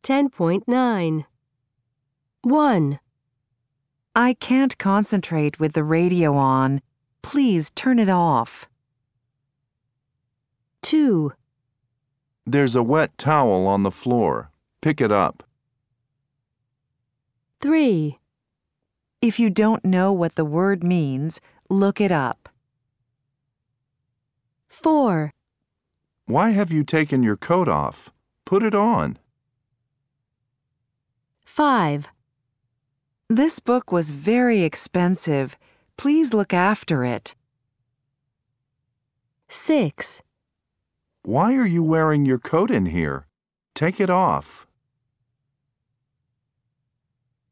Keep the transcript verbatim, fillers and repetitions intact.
ten point nine. one. I can't concentrate with the radio on. Please turn it off. two. There's a wet towel on the floor. Pick it up. three. If you don't know what the word means, look it up. four. Why have you taken your coat off? Put it on. five. This book was very expensive. Please look after it. six. Why are you wearing your coat in here? Take it off.